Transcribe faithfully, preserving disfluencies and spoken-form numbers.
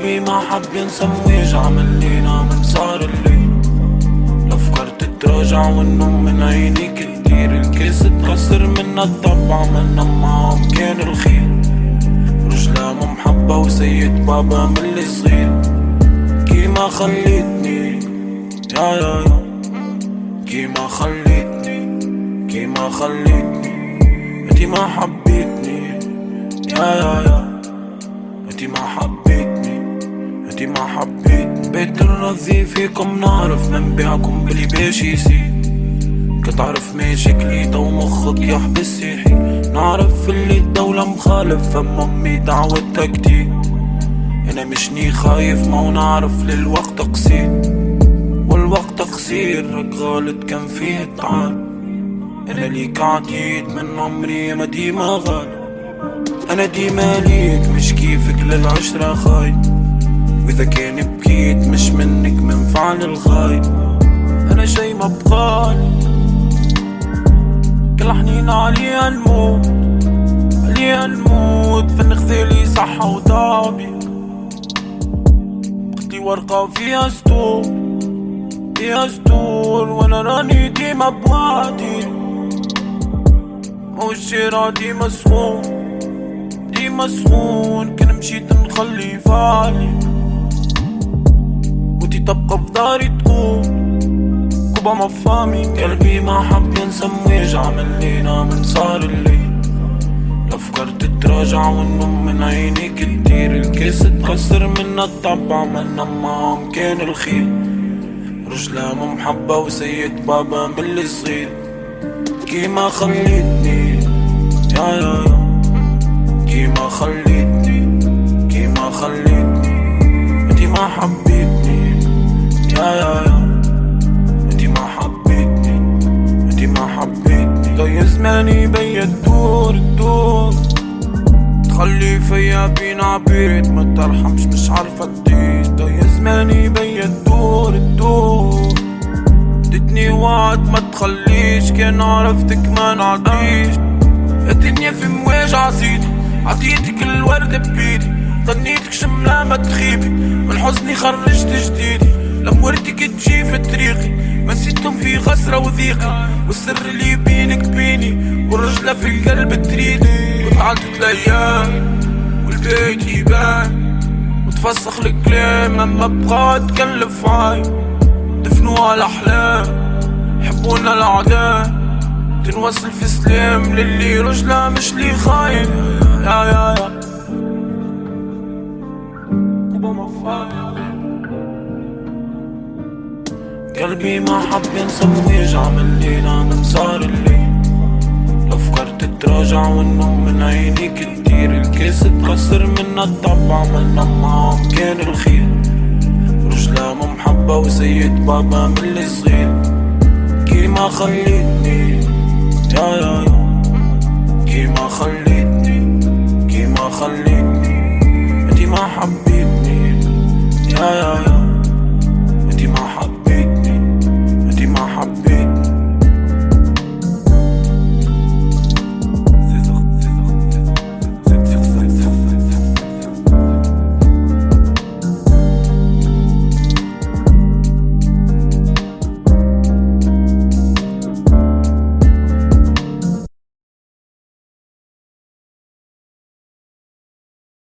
قلبي ما حب ينسى ويجع من لينا من صار الليل. لو فكرت تراجع والنوم من عينيك كتير، الكيس تكسر منا الطبع منا معهم كان الخير. رجلها محبة وسيد بابا من اللي صغير. كي ما خليتني يا يا يا كي ما خليتني كي ما خليتني انتي ما حبيتني يا يا يا انتي ما حبيتني انتي ما حبيتني. بيت الرذي فيكم نعرف منبعكم بلي باش يصير. كتعرف ماشي كليتا ومخك يحبس يحي. نعرف اللي الدولة مخالف فما امي دعوتها كتير. انا مشني خايف ما ونعرف للوقت قصير والوقت قصير. هك غالط كان فيه الطعام. انا ليك عديت من عمري ما ديما غالي. انا ديما ليك مش كيفك للعشرة خايب. واذا كان بكيت مش منك من فعل الخايب. انا شي ما بقالي كل حنين عليها نموت عليها نموت. فن خذيلي صحة وطابي قتلي ورقة فيها ستور فيها ستور. وانا راني ديما بوادي موشيرة ديما سخون ديما سخون. كان مشيت نخلي فالي وتي تبقى في داري تقول كوبا ما فامي. قلبي ما حب ينسى ويجع من لينا من صار الليل. لو فكرت تراجع والنوم من عينيك كتير، الكيس تكسر منا الطبع منا معهم كان الخير. رجلها محبة وسيد بابا من اللي صغير. كي ما خليتني يا يا يا كي ما خليتني كي ما خليتني انتي ما حبيتني يا يا يا انتي ما حبيتني انتي ما حبيتني. ضي زماني بيا الدور الدور تخلي فيا بين عبيد ما ترحمش مش عارفة تدير. ضي زماني بيا الدور الدور ادتني وعد ما تخليش. كان عرفتك ما نعديش. الدنيا في مواج عزيزي عطيتك الورد بيدي. ظنيتك شملة ما تخيبي من حزني خرجت جديدي. لمورتك تجي في طريقي ما نسيتهم في خسرة وضيقي. والسر اللي بينك بيني والرجلة في القلب تريدي. وتعدت الايام والبيت يبان وتفسخ الكلام لما بقى تكلف عاي. دفنوها الاحلام حبونا الاعداء. تنوصل في سلام للي رجلة مش لي خاين يا يا يا كوبا ما فاهم. قلبي ما حب ينسى ويجع من لينا من صار الليل. لو فكرت تراجع والنوم من عينيك كتير، الكيس تكسر منا الطبع منا معهم كان الخير. رجلها محبة وسيد بابا من اللي صغير. كي ما خليتني يا يا يا كي ما خليتني كي ما خليتني انتي ما حبيتني